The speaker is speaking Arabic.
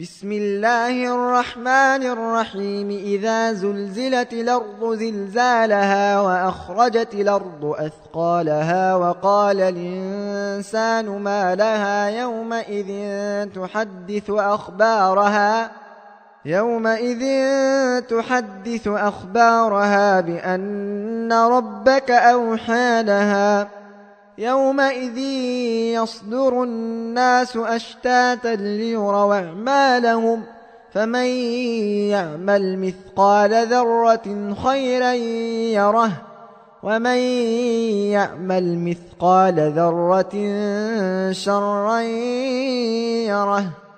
بسم الله الرحمن الرحيم إذا زلزلت الأرض زلزالها وأخرجت الأرض أثقالها وقال الإنسان ما لها يومئذ تحدث أخبارها بأن ربك أوحى لها يومئذ يصدر الناس أشتاتا ليروا أعمالهم فمن يعمل مثقال ذرة خيرا يره ومن يعمل مثقال ذرة شرا يره.